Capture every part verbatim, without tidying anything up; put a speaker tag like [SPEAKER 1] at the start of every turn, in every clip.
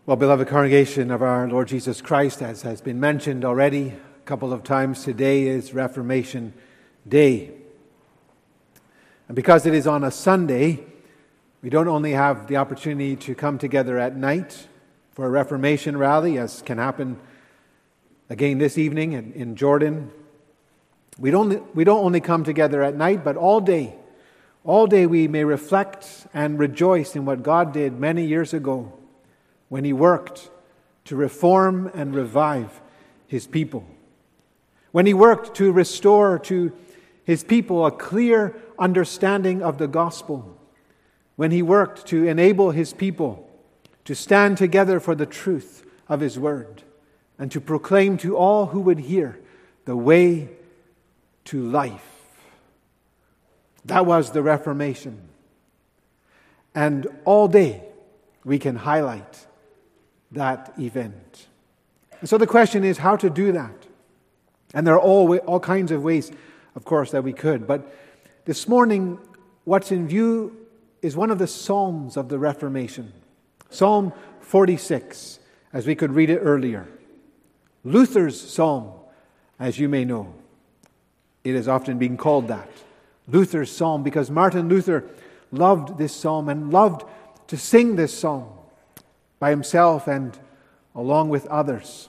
[SPEAKER 1] Well, beloved congregation of our Lord Jesus Christ, as has been mentioned already a couple of times, today is Reformation Day. And because it is on a Sunday, we don't only have the opportunity to come together at night for a Reformation rally, as can happen again this evening in, in Jordan. We don't, we don't only come together at night, but all day. All day we may reflect and rejoice in what God did many years ago, when He worked to reform and revive His people. When He worked to restore to His people a clear understanding of the gospel. When He worked to enable His people to stand together for the truth of His word and to proclaim to all who would hear the way to life. That was the Reformation. And all day we can highlight that event. And so the question is how to do that. And there are all, all kinds of ways, of course, that we could. But this morning, what's in view is one of the Psalms of the Reformation. Psalm forty-six, as we could read it earlier. Luther's Psalm, as you may know. It has often been called that. Luther's Psalm, because Martin Luther loved this psalm and loved to sing this psalm by himself and along with others.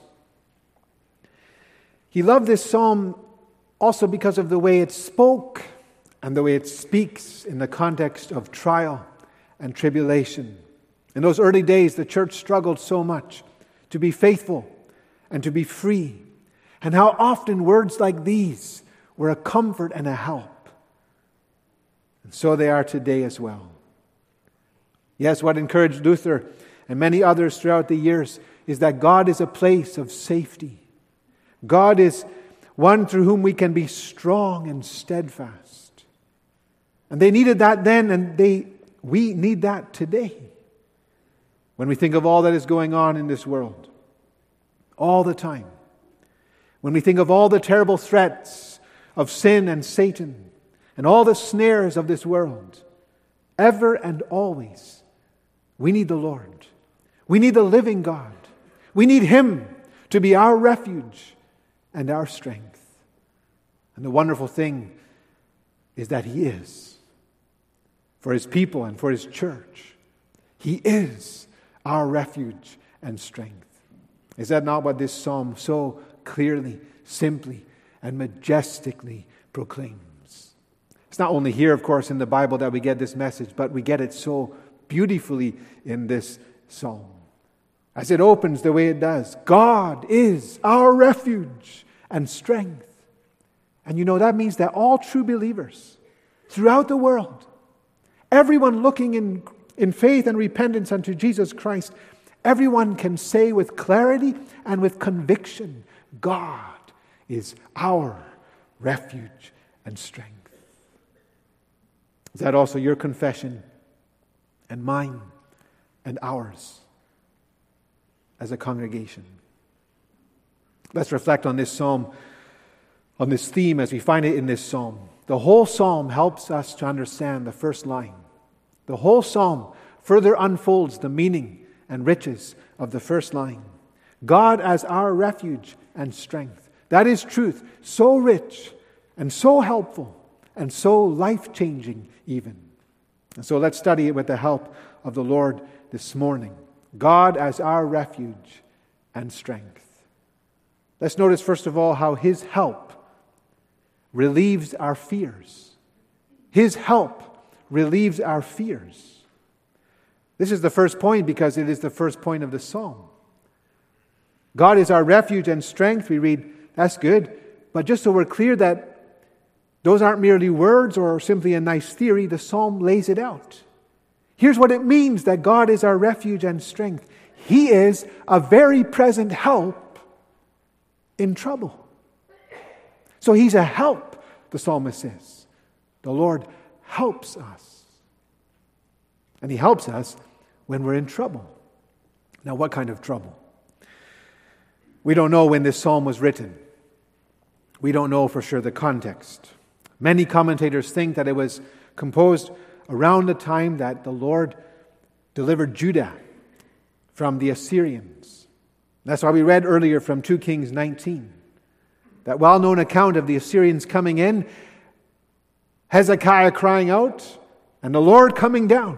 [SPEAKER 1] He loved this psalm also because of the way it spoke and the way it speaks in the context of trial and tribulation. In those early days, the church struggled so much to be faithful and to be free. And how often words like these were a comfort and a help. And so they are today as well. Yes, what encouraged Luther and many others throughout the years is that God is a place of safety. God is one through whom we can be strong and steadfast. And they needed that then, and they we need that today. When we think of all that is going on in this world, all the time. When we think of all the terrible threats of sin and Satan, and all the snares of this world, ever and always, we need the Lord. We need the living God. We need Him to be our refuge and our strength. And the wonderful thing is that He is. For His people and for His church, He is our refuge and strength. Is that not what this psalm so clearly, simply, and majestically proclaims? It's not only here, of course, in the Bible that we get this message, but we get it so beautifully in this psalm. As it opens the way it does, God is our refuge and strength. And you know, that means that all true believers throughout the world, everyone looking in, in faith and repentance unto Jesus Christ, everyone can say with clarity and with conviction, God is our refuge and strength. Is that also your confession and mine and ours as a congregation? Let's reflect on this psalm, on this theme as we find it in this psalm. The whole psalm helps us to understand the first line. The whole psalm further unfolds the meaning and riches of the first line. God as our refuge and strength. That is truth, so rich and so helpful and so life-changing even. And so let's study it with the help of the Lord this morning. God as our refuge and strength. Let's notice first of all how His help relieves our fears. His help relieves our fears. This is the first point because it is the first point of the psalm. God is our refuge and strength. We read, that's good. But just so we're clear that those aren't merely words or simply a nice theory, the psalm lays it out. Here's what it means that God is our refuge and strength. He is a very present help in trouble. So He's a help, the psalmist says. The Lord helps us. And He helps us when we're in trouble. Now, what kind of trouble? We don't know when this psalm was written. We don't know for sure the context. Many commentators think that it was composed around the time that the Lord delivered Judah from the Assyrians. That's why we read earlier from Second Kings nineteen. That well-known account of the Assyrians coming in, Hezekiah crying out, and the Lord coming down.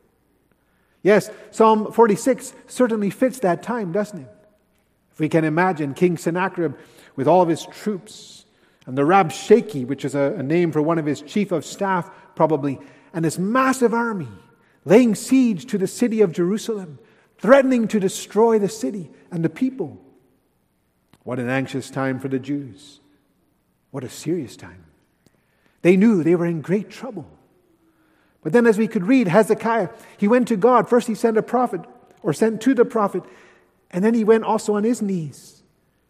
[SPEAKER 1] Yes, Psalm forty-six certainly fits that time, doesn't it? If we can imagine King Sennacherib with all of his troops, and the Rabshakeh, which is a, a name for one of his chief of staff probably, and this massive army laying siege to the city of Jerusalem, threatening to destroy the city and the people. What an anxious time for the Jews. What a serious time. They knew they were in great trouble. But then as we could read, Hezekiah, he went to God. First he sent a prophet, or sent to the prophet, and then he went also on his knees.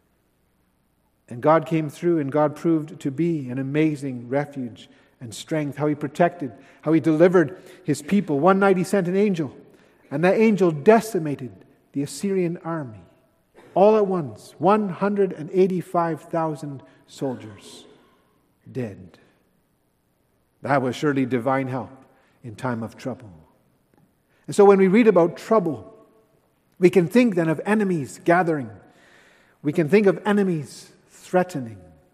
[SPEAKER 1] And God came through, and God proved to be an amazing refuge and strength, how he protected, how he delivered his people. One night he sent an angel, and that angel decimated the Assyrian army. All at once, one hundred eighty-five thousand soldiers dead. That was surely divine help in time of trouble. And so when we read about trouble, we can think then of enemies gathering. We can think of enemies threatening.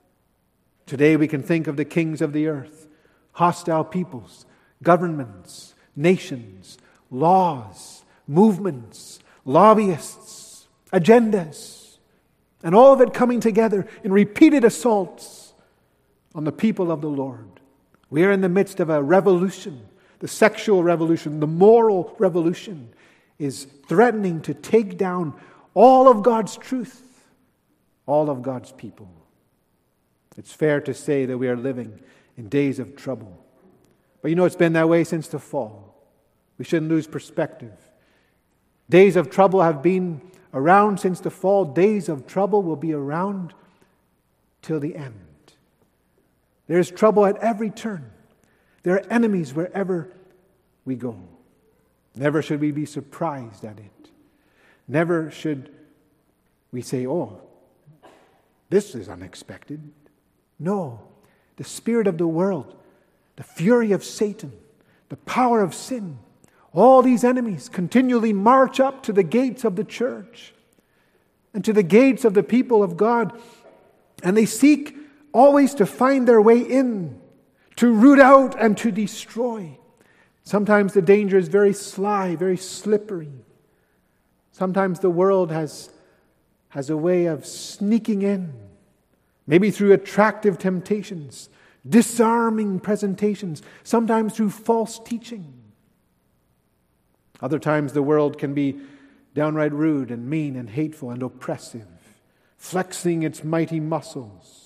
[SPEAKER 1] Today we can think of the kings of the earth, hostile peoples, governments, nations, laws, movements, lobbyists, agendas, and all of it coming together in repeated assaults on the people of the Lord. We are in the midst of a revolution. The sexual revolution, the moral revolution is threatening to take down all of God's truth, all of God's people. It's fair to say that we are living in days of trouble. But you know, it's been that way since the fall. We shouldn't lose perspective. Days of trouble have been around since the fall. Days of trouble will be around till the end. There is trouble at every turn. There are enemies wherever we go. Never should we be surprised at it. Never should we say, oh, this is unexpected. No. The spirit of the world, the fury of Satan, the power of sin, all these enemies continually march up to the gates of the church and to the gates of the people of God, and they seek always to find their way in, to root out and to destroy. Sometimes the danger is very sly, very slippery. Sometimes the world has, has a way of sneaking in, maybe through attractive temptations, disarming presentations, sometimes through false teaching. Other times the world can be downright rude and mean and hateful and oppressive, flexing its mighty muscles.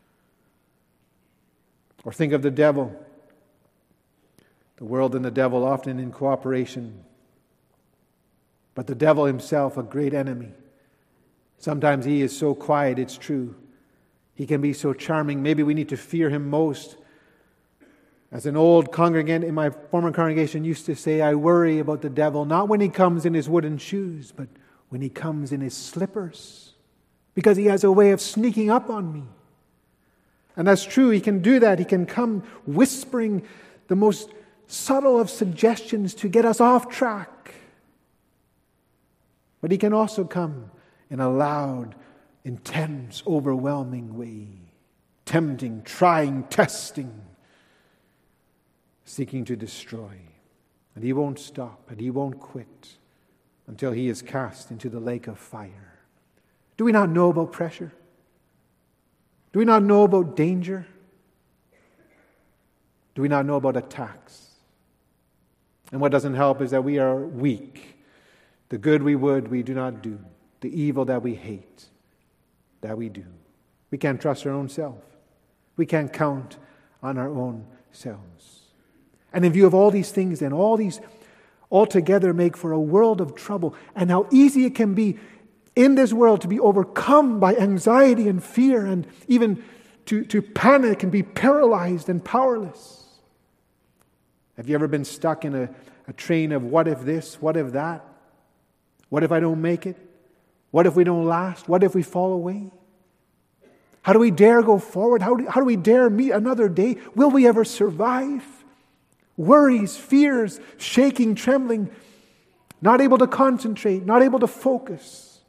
[SPEAKER 1] Or think of the devil. The world and the devil often in cooperation. But the devil himself, a great enemy. Sometimes he is so quiet, it's true. He can be so charming. Maybe we need to fear him most. As an old congregant in my former congregation used to say, I worry about the devil, not when he comes in his wooden shoes, but when he comes in his slippers. Because he has a way of sneaking up on me. And that's true, he can do that. He can come whispering the most subtle of suggestions to get us off track. But he can also come in a loud, intense, overwhelming way. Tempting, trying, testing, seeking to destroy. And he won't stop, and he won't quit until he is cast into the lake of fire. Do we not know about pressure? Do we not know about danger? Do we not know about attacks? And what doesn't help is that we are weak. The good we would, we do not do. The evil that we hate, that we do. We can't trust our own self. We can't count on our own selves. And in view of all these things, then, all these altogether make for a world of trouble. And how easy it can be in this world to be overcome by anxiety and fear, and even to, to panic and be paralyzed and powerless. Have you ever been stuck in a, a train of what if this, what if that? What if I don't make it? What if we don't last? What if we fall away? How do we dare go forward? How do, how do we dare meet another day? Will we ever survive? Worries, fears, shaking, trembling. not able to concentrate, not able to focus,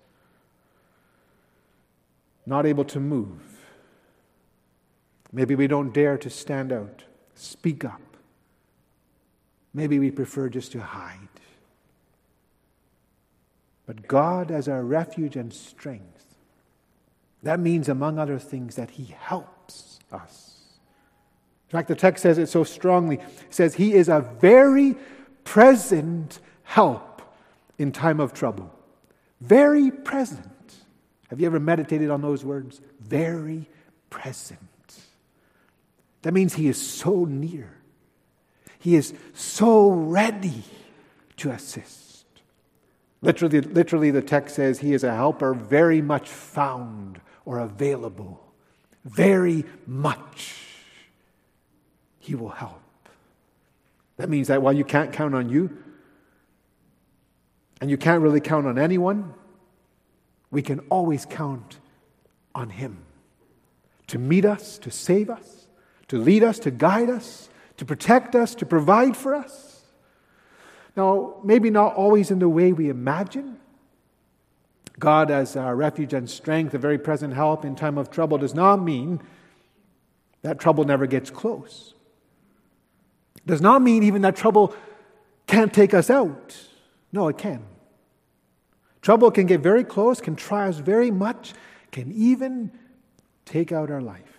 [SPEAKER 1] not able to move. Maybe we don't dare to stand out, speak up. Maybe we prefer just to hide. But God as our refuge and strength, that means, among other things, that He helps us. In fact, the text says it so strongly. It says He is a very present help in time of trouble. Very present. Have you ever meditated on those words? Very present. That means He is so near. He is so ready to assist. Literally, literally, the text says He is a helper very much found or available. Very much He will help. That means that while you can't count on you, and you can't really count on anyone, we can always count on Him to meet us, to save us, to lead us, to guide us, to protect us, to provide for us. Now, maybe not always in the way we imagine. God as our refuge and strength, a very present help in time of trouble, does not mean that trouble never gets close. Does not mean even that trouble can't take us out. No, it can. Trouble can get very close, can try us very much, can even take out our life.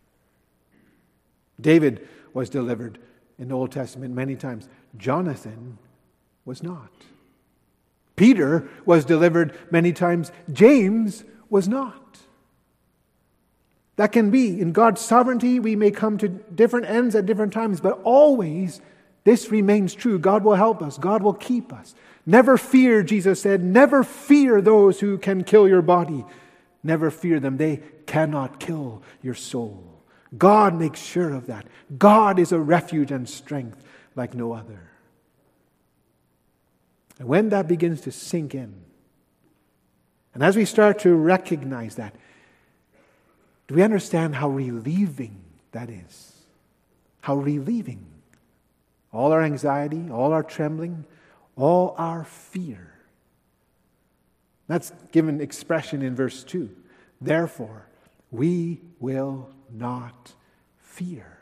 [SPEAKER 1] David was delivered in the Old Testament many times. Jonathan was not. Peter was delivered many times. James was not. That can be. In God's sovereignty, we may come to different ends at different times, but always this remains true. God will help us. God will keep us. Never fear, Jesus said, never fear those who can kill your body. Never fear them. They cannot kill your soul. God makes sure of that. God is a refuge and strength like no other. And when that begins to sink in, and as we start to recognize that, do we understand how relieving that is? How relieving. All our anxiety, all our trembling, all our fear. That's given expression in verse two. Therefore, we will not fear.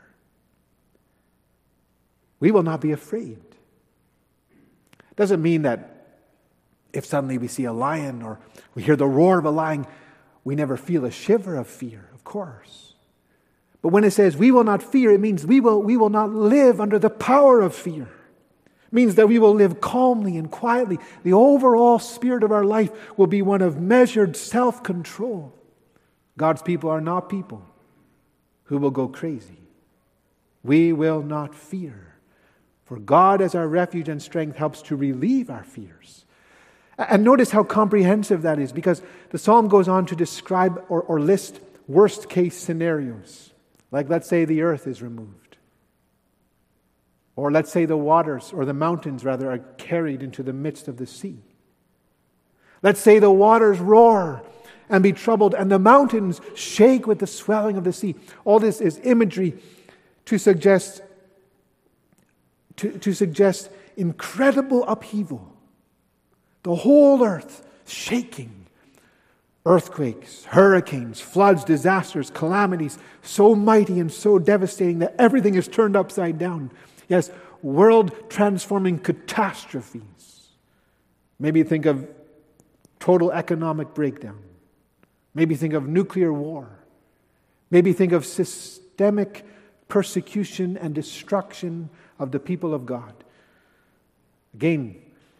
[SPEAKER 1] We will not be afraid. Doesn't mean that if suddenly we see a lion or we hear the roar of a lion, we never feel a shiver of fear, of course. But when it says we will not fear, it means we will, we will not live under the power of fear. It means that we will live calmly and quietly. The overall spirit of our life will be one of measured self-control. God's people are not people who will go crazy. We will not fear. For God as our refuge and strength helps to relieve our fears. And notice how comprehensive that is, because the psalm goes on to describe or, or list worst case scenarios. Like let's say the earth is removed. Or let's say the waters, or the mountains rather, are carried into the midst of the sea. Let's say the waters roar and be troubled, and the mountains shake with the swelling of the sea. All this is imagery to suggest To, to suggest incredible upheaval. The whole earth shaking. Earthquakes, hurricanes, floods, disasters, calamities, so mighty and so devastating that everything is turned upside down. Yes, world-transforming catastrophes. Maybe think of total economic breakdown. Maybe think of nuclear war. Maybe think of systemic persecution and destruction of the people of God. Again,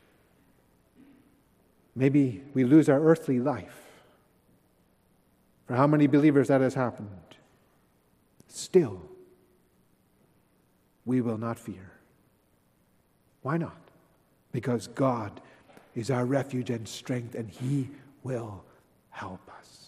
[SPEAKER 1] maybe we lose our earthly life. For how many believers that has happened? Still, we will not fear. Why not? Because God is our refuge and strength, and He will help us.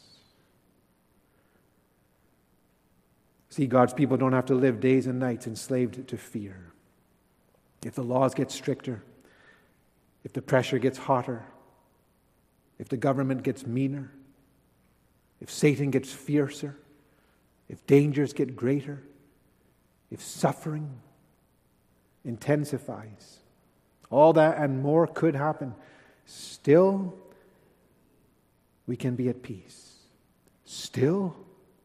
[SPEAKER 1] See, God's people don't have to live days and nights enslaved to fear. If the laws get stricter, if the pressure gets hotter, if the government gets meaner, if Satan gets fiercer, if dangers get greater, if suffering intensifies, all that and more could happen, still we can be at peace. Still,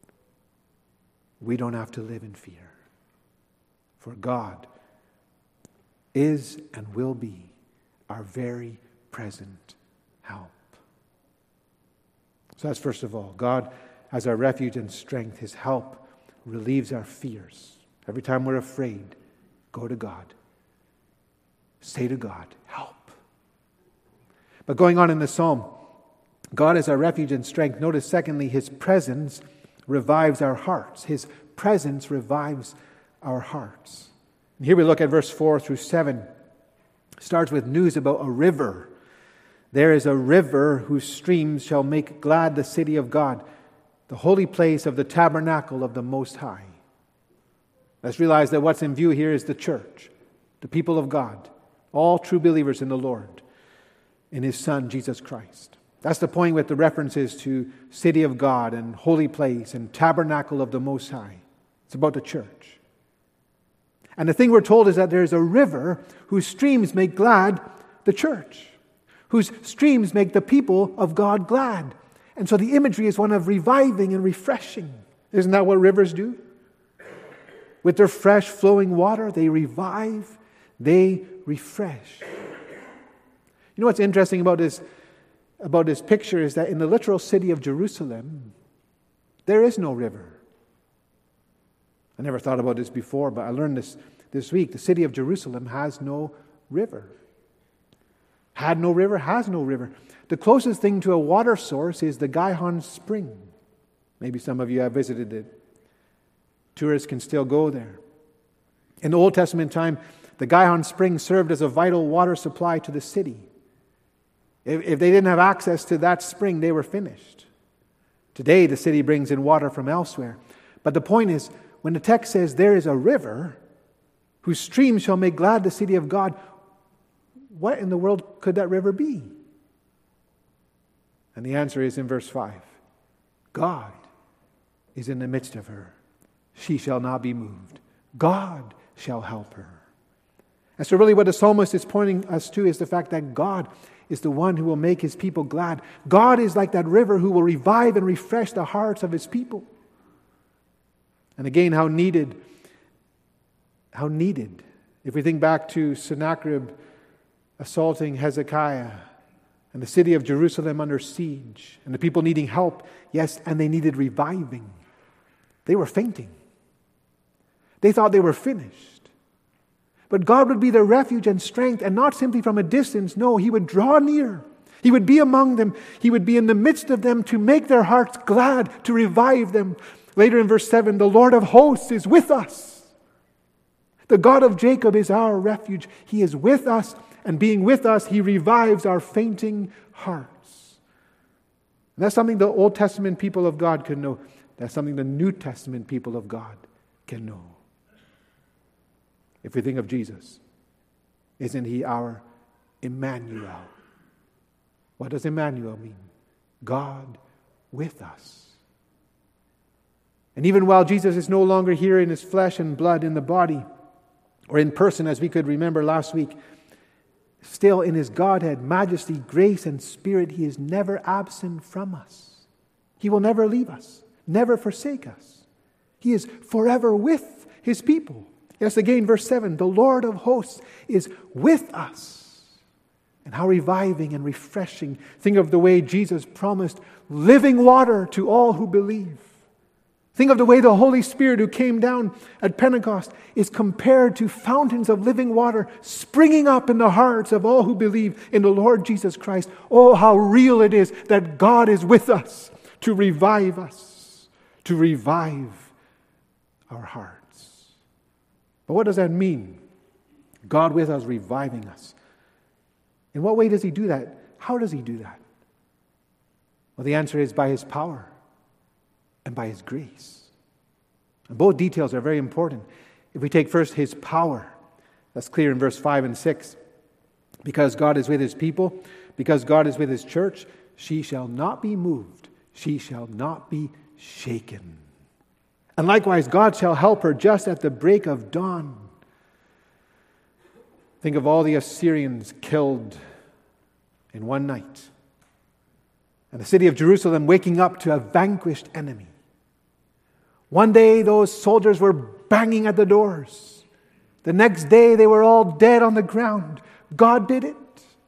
[SPEAKER 1] we don't have to live in fear. For God is and will be our very present help. So that's first of all, God as our refuge and strength. His help relieves our fears. Every time we're afraid, go to God. Say to God, help. But going on in the psalm, God is our refuge and strength. Notice secondly, His presence revives our hearts. His presence revives our hearts. And here we look at verse four through seven. It starts with news about a river. There is a river whose streams shall make glad the city of God, the holy place of the tabernacle of the Most High. Let's realize that what's in view here is the church, the people of God, all true believers in the Lord, in His Son, Jesus Christ. That's the point with the references to city of God and holy place and tabernacle of the Most High. It's about the church. And the thing we're told is that there is a river whose streams make glad the church, whose streams make the people of God glad. And so the imagery is one of reviving and refreshing. Isn't that what rivers do? With their fresh flowing water, they revive, they refresh. You know what's interesting about this, about this picture is that in the literal city of Jerusalem, there is no river. I never thought about this before, but I learned this this week. The city of Jerusalem has no river. Had no river, has no river. The closest thing to a water source is the Gihon Spring. Maybe some of you have visited it. Tourists can still go there. In the Old Testament time, the Gihon Spring served as a vital water supply to the city. If, if they didn't have access to that spring, they were finished. Today, the city brings in water from elsewhere. But the point is, when the text says there is a river whose streams shall make glad the city of God, what in the world could that river be? And the answer is in verse five. God is in the midst of her. She shall not be moved. God shall help her. And so really what the psalmist is pointing us to is the fact that God is the one who will make His people glad. God is like that river who will revive and refresh the hearts of His people. And again, how needed, how needed. If we think back to Sennacherib assaulting Hezekiah and the city of Jerusalem under siege and the people needing help, yes, and they needed reviving. They were fainting. They thought they were finished. But God would be their refuge and strength, and not simply from a distance. No, He would draw near. He would be among them. He would be in the midst of them to make their hearts glad, to revive them. Later in verse seven, the Lord of hosts is with us. The God of Jacob is our refuge. He is with us, and being with us, He revives our fainting hearts. And that's something the Old Testament people of God can know. That's something the New Testament people of God can know. If we think of Jesus, isn't He our Emmanuel? What does Emmanuel mean? God with us. And even while Jesus is no longer here in His flesh and blood in the body, or in person as we could remember last week, still in His Godhead, majesty, grace, and spirit, He is never absent from us. He will never leave us, never forsake us. He is forever with His people. Yes, again, verse seven, the Lord of hosts is with us. And how reviving and refreshing. Think of the way Jesus promised living water to all who believe. Think of the way the Holy Spirit who came down at Pentecost is compared to fountains of living water springing up in the hearts of all who believe in the Lord Jesus Christ. Oh, how real it is that God is with us to revive us, to revive our hearts. But what does that mean? God with us, reviving us. In what way does He do that? How does He do that? Well, the answer is by His power and by His grace. And both details are very important. If we take first His power, that's clear in verse five and six. Because God is with His people, because God is with His church, she shall not be moved, she shall not be shaken. And likewise, God shall help her just at the break of dawn. Think of all the Assyrians killed in one night. And the city of Jerusalem waking up to a vanquished enemy. One day those soldiers were banging at the doors. The next day they were all dead on the ground. God did it.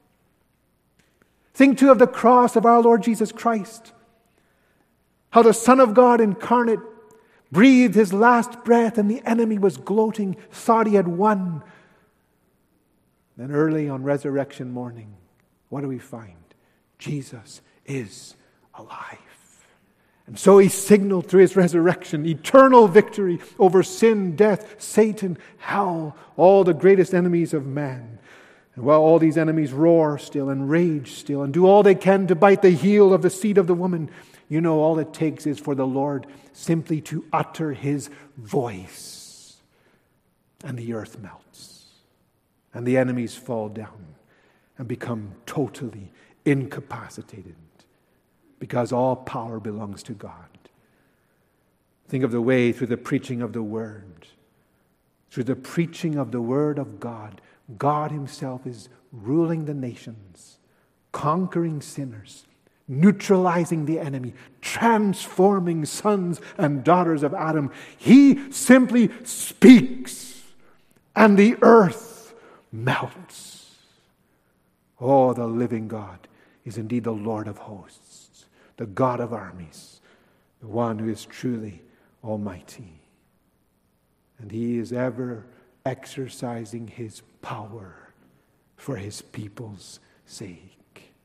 [SPEAKER 1] Think too of the cross of our Lord Jesus Christ. How the Son of God incarnate breathed his last breath and the enemy was gloating, thought he had won. Then early on resurrection morning, what do we find? Jesus is alive. And so he signaled through his resurrection eternal victory over sin, death, Satan, hell, all the greatest enemies of man. And while all these enemies roar still and rage still and do all they can to bite the heel of the seed of the woman, you know all it takes is for the Lord simply to utter his voice. And the earth melts. And the enemies fall down and become totally incapacitated. Because all power belongs to God. Think of the way through the preaching of the Word. Through the preaching of the Word of God, God himself is ruling the nations, conquering sinners, neutralizing the enemy, transforming sons and daughters of Adam. He simply speaks, and the earth melts. Oh, the living God is indeed the Lord of hosts, the God of armies, the one who is truly almighty. And he is ever exercising his power for his people's sake.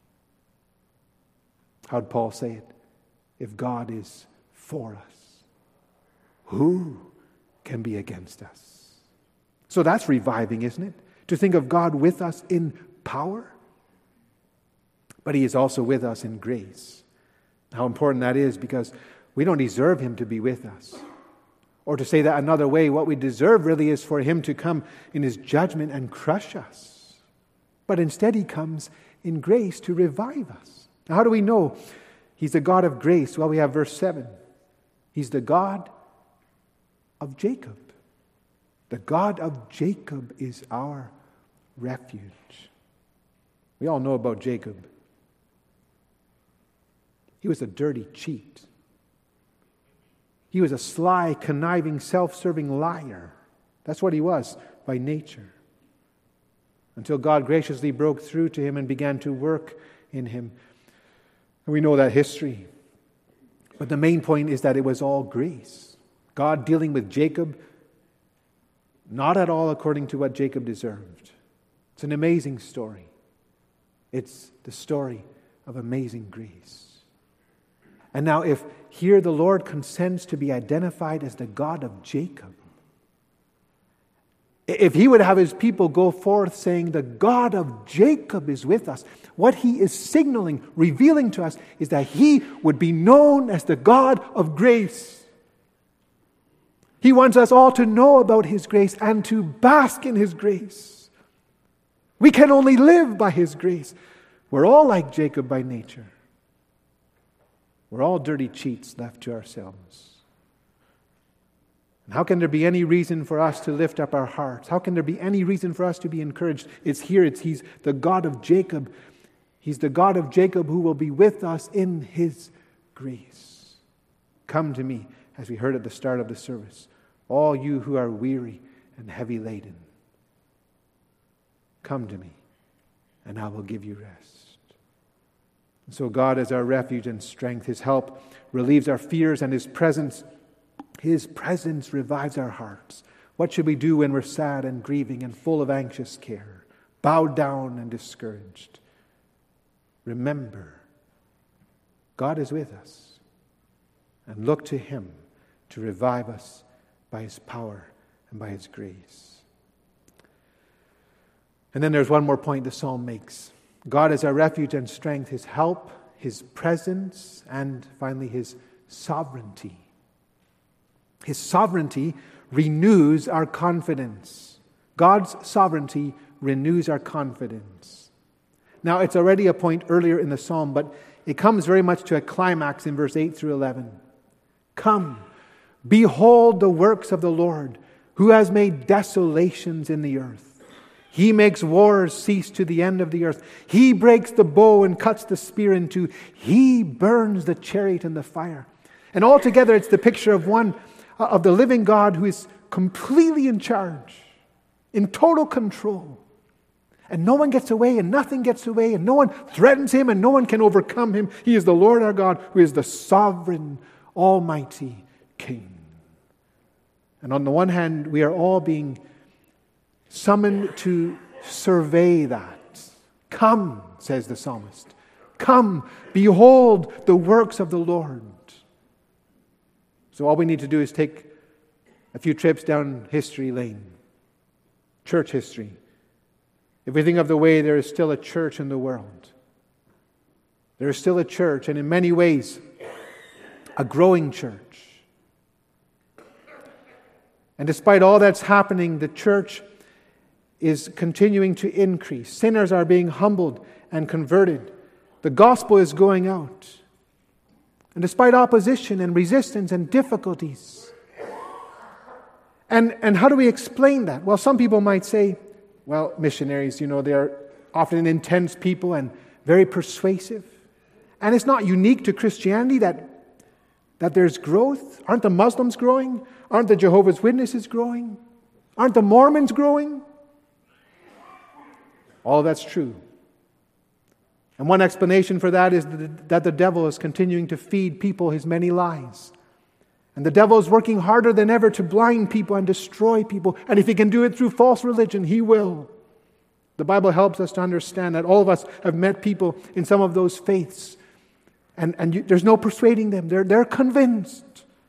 [SPEAKER 1] How'd Paul say it? If God is for us, who can be against us? So that's reviving, isn't it? To think of God with us in power. But he is also with us in grace. How important that is, because we don't deserve him to be with us. Or to say that another way, what we deserve really is for him to come in his judgment and crush us. But instead he comes in grace to revive us. Now, how do we know he's the God of grace? Well, we have verse seven. He's the God of Jacob. The God of Jacob is our refuge. We all know about Jacob. He was a dirty cheat. He was a sly, conniving, self-serving liar. That's what he was by nature. Until God graciously broke through to him and began to work in him. And we know that history. But the main point is that it was all grace. God dealing with Jacob, not at all according to what Jacob deserved. It's an amazing story. It's the story of amazing grace. And now if here the Lord consents to be identified as the God of Jacob, if he would have his people go forth saying the God of Jacob is with us, what he is signaling, revealing to us, is that he would be known as the God of grace. He wants us all to know about his grace and to bask in his grace. We can only live by his grace. We're all like Jacob by nature. We're all dirty cheats left to ourselves. And how can there be any reason for us to lift up our hearts? How can there be any reason for us to be encouraged? It's here, it's he's the God of Jacob. He's the God of Jacob who will be with us in his grace. Come to me, as we heard at the start of the service, all you who are weary and heavy laden. Come to me, and I will give you rest. And so God is our refuge and strength. His help relieves our fears, and his presence, his presence revives our hearts. What should we do when we're sad and grieving and full of anxious care, bowed down and discouraged? Remember, God is with us, and look to him to revive us by his power and by his grace. And then there's one more point the psalm makes. God is our refuge and strength, his help, his presence, and finally his sovereignty. His sovereignty renews our confidence. God's sovereignty renews our confidence. Now, it's already a point earlier in the psalm, but it comes very much to a climax in verse eight through eleven. Come, behold the works of the Lord, who has made desolations in the earth. He makes wars cease to the end of the earth. He breaks the bow and cuts the spear in two. He burns the chariot in the fire. And altogether, it's the picture of one, uh, of the living God who is completely in charge, in total control. And no one gets away, and nothing gets away, and no one threatens him, and no one can overcome him. He is the Lord our God, who is the sovereign, almighty King. And on the one hand, we are all being summoned to survey that. Come, says the psalmist. Come, behold the works of the Lord. So all we need to do is take a few trips down history lane, church history. If we think of the way there is still a church in the world, there is still a church, and in many ways, a growing church. And despite all that's happening, the church is continuing to increase. Sinners are being humbled and converted. The gospel is going out. And despite opposition and resistance and difficulties. And, and how do we explain that? Well, some people might say, well, missionaries, you know, they're often intense people and very persuasive. And it's not unique to Christianity that, that there's growth. Aren't the Muslims growing? Aren't the Jehovah's Witnesses growing? Aren't the Mormons growing? All that's true. And one explanation for that is that the devil is continuing to feed people his many lies. And the devil is working harder than ever to blind people and destroy people. And if he can do it through false religion, he will. The Bible helps us to understand that all of us have met people in some of those faiths. And, and you, there's no persuading them. They're, they're convinced.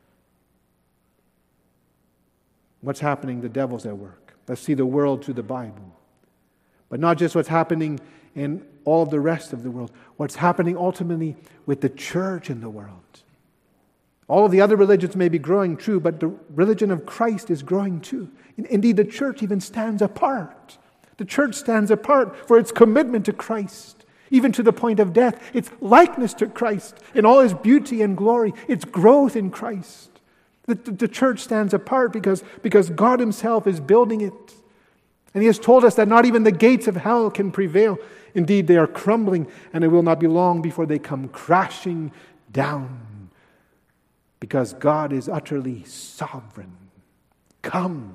[SPEAKER 1] What's happening? The devil's at work. Let's see the world through the Bible. But not just what's happening in all of the rest of the world. What's happening ultimately with the church in the world. All of the other religions may be growing, true, but the religion of Christ is growing too. Indeed, the church even stands apart. The church stands apart for its commitment to Christ, even to the point of death. Its likeness to Christ in all His beauty and glory, its growth in Christ. The, the, the church stands apart because, because God Himself is building it. And He has told us that not even the gates of hell can prevail. Indeed, they are crumbling, and it will not be long before they come crashing down. Because God is utterly sovereign. Come,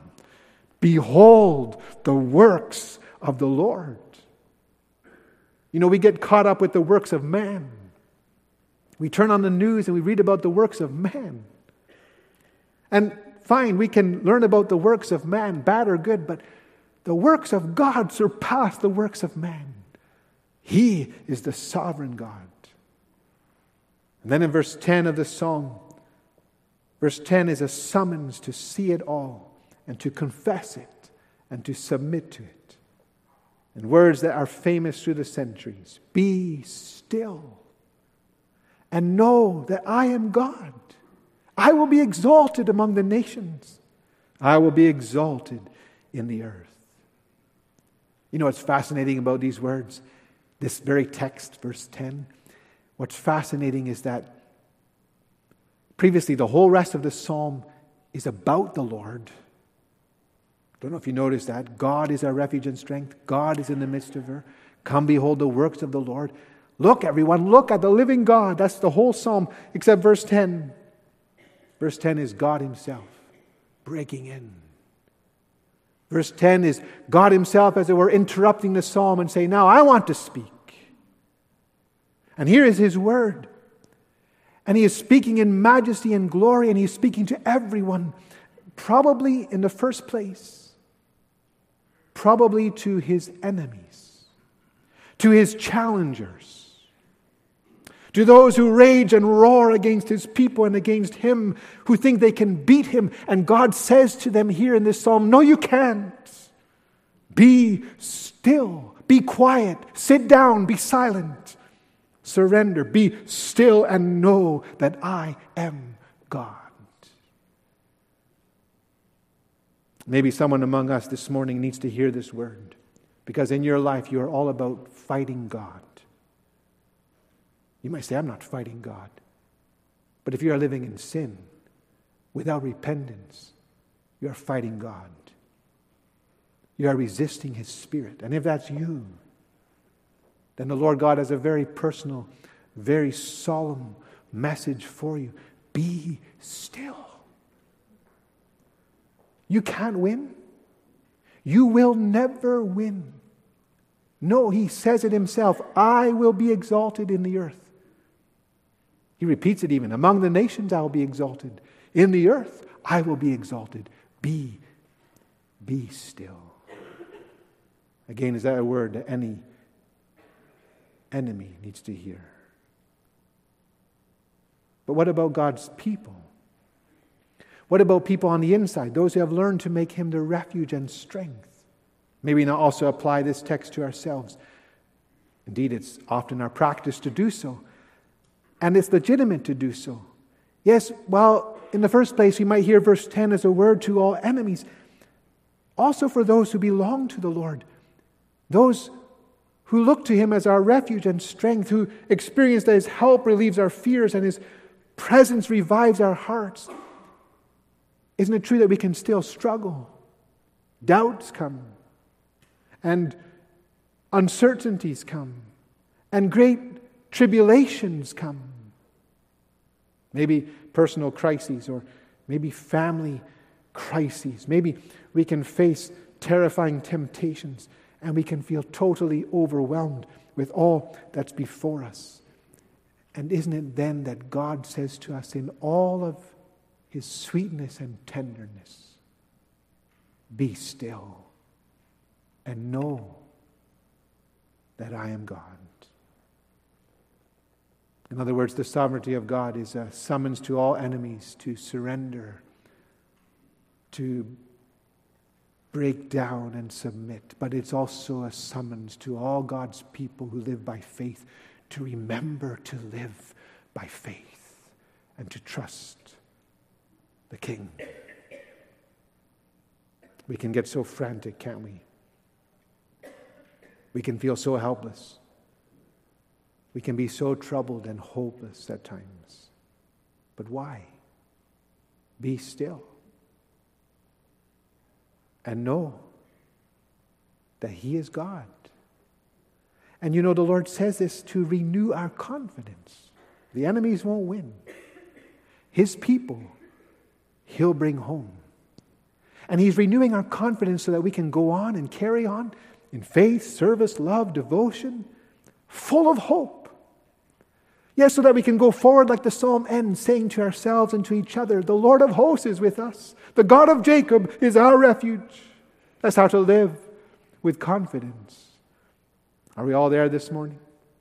[SPEAKER 1] behold the works of the Lord. You know, we get caught up with the works of man. We turn on the news and we read about the works of man. And fine, we can learn about the works of man, bad or good, but the works of God surpass the works of man. He is the sovereign God. And then in verse ten of the psalm, verse ten is a summons to see it all and to confess it and to submit to it. And words that are famous through the centuries. Be still and know that I am God. I will be exalted among the nations. I will be exalted in the earth. You know what's fascinating about these words? This very text, verse ten. What's fascinating is that previously, the whole rest of the psalm is about the Lord. I don't know if you noticed that. God is our refuge and strength. God is in the midst of her. Come behold the works of the Lord. Look, everyone, look at the living God. That's the whole psalm, except verse ten. Verse ten is God Himself breaking in. Verse ten is God Himself, as it were, interrupting the psalm and saying, now I want to speak. And here is His word. And He is speaking in majesty and glory, and He is speaking to everyone, probably in the first place, probably to His enemies, to His challengers, to those who rage and roar against His people and against Him, who think they can beat Him. And God says to them here in this psalm, no, you can't. Be still, be quiet, sit down, be silent. Surrender, be still and know that I am God. Maybe someone among us this morning needs to hear this word, because in your life you are all about fighting God. You might say, I'm not fighting God. But if you are living in sin, without repentance, you are fighting God. You are resisting His Spirit. And if that's you, then the Lord God has a very personal, very solemn message for you. Be still. You can't win. You will never win. No, He says it Himself. I will be exalted in the earth. He repeats it even. Among the nations I will be exalted. In the earth I will be exalted. Be, be still. Again, is that a word that any enemy needs to hear? But what about God's people? What about people on the inside, those who have learned to make Him their refuge and strength? May we not also apply this text to ourselves? Indeed, it's often our practice to do so. And it's legitimate to do so. Yes, well, in the first place, we might hear verse ten as a word to all enemies. Also for those who belong to the Lord. Those who look to Him as our refuge and strength, who experience that His help relieves our fears and His presence revives our hearts. Isn't it true that we can still struggle? Doubts come, and uncertainties come, and great tribulations come. Maybe personal crises, or maybe family crises. Maybe we can face terrifying temptations, and we can feel totally overwhelmed with all that's before us. And isn't it then that God says to us in all of His sweetness and tenderness, be still and know that I am God. In other words, the sovereignty of God is a summons to all enemies to surrender, to break down and submit. But it's also a summons to all God's people who live by faith to remember to live by faith and to trust the King. We can get so frantic, can't we? We can feel so helpless. We can be so troubled and hopeless at times. But why? Be still. And know that He is God. And you know, the Lord says this to renew our confidence. The enemies won't win. His people, He'll bring home. And He's renewing our confidence so that we can go on and carry on in faith, service, love, devotion, full of hope. Yes, so that we can go forward like the psalm ends, saying to ourselves and to each other, the Lord of hosts is with us. The God of Jacob is our refuge. That's how to live with confidence. Are we all there this morning?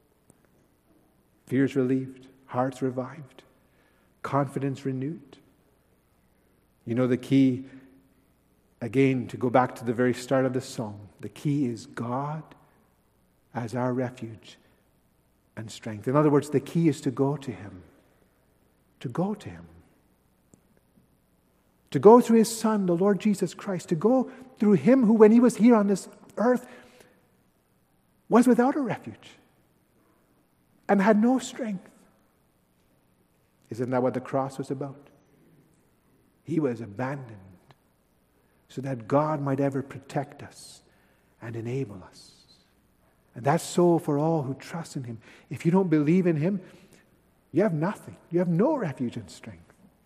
[SPEAKER 1] Fears relieved, hearts revived, confidence renewed. You know the key, again, to go back to the very start of the psalm, the key is God as our refuge and strength. In other words, the key is to go to Him. To go to Him. To go through His Son, the Lord Jesus Christ. To go through Him who, when He was here on this earth, was without a refuge and had no strength. Isn't that what the cross was about? He was abandoned so that God might ever protect us and enable us. And that's so for all who trust in Him. If you don't believe in Him, you have nothing. You have no refuge and strength.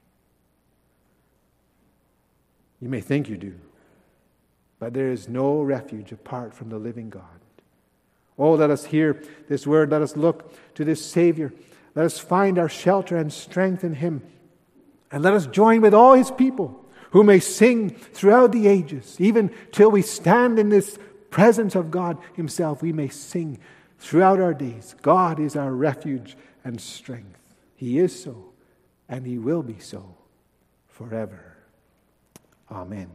[SPEAKER 1] You may think you do, but there is no refuge apart from the living God. Oh, let us hear this word. Let us look to this Savior. Let us find our shelter and strength in Him. And let us join with all His people who may sing throughout the ages, even till we stand in this presence of God Himself. We may sing throughout our days. God is our refuge and strength. He is so, and He will be so forever. Amen.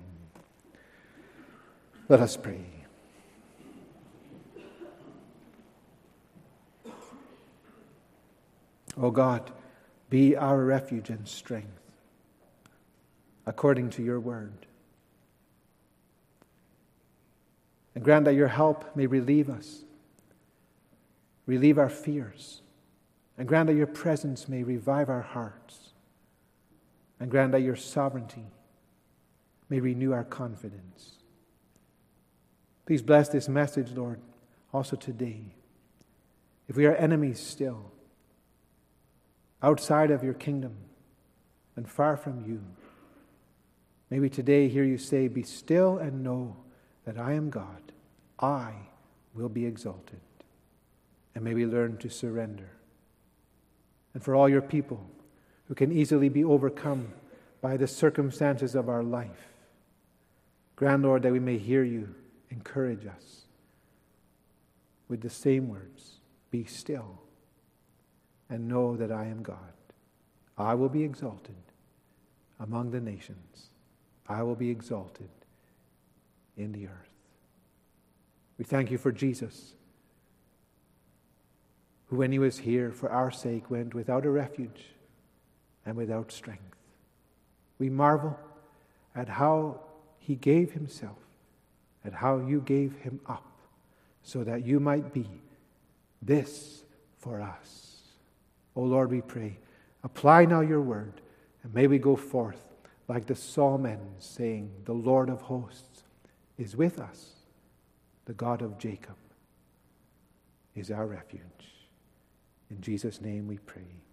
[SPEAKER 1] Let us pray. O God, be our refuge and strength, according to Your word. And grant that Your help may relieve us, relieve our fears, and grant that Your presence may revive our hearts, and grant that Your sovereignty may renew our confidence. Please bless this message, Lord, also today. If we are enemies still, outside of your kingdom and far from you, may we today hear you say, "Be still and know that I am God. I will be exalted." And may we learn to surrender. And for all your people who can easily be overcome by the circumstances of our life, grant, Lord, that we may hear you encourage us with the same words, "Be still and know that I am God. I will be exalted among the nations. I will be exalted in the earth." We thank you for Jesus, who when he was here for our sake went without a refuge and without strength. We marvel at how he gave himself, at how you gave him up, so that you might be this for us. O Lord, we pray, apply now your word, and may we go forth like the psalm ends, saying, "The Lord of hosts is with us. The God of Jacob is our refuge." In Jesus' name we pray.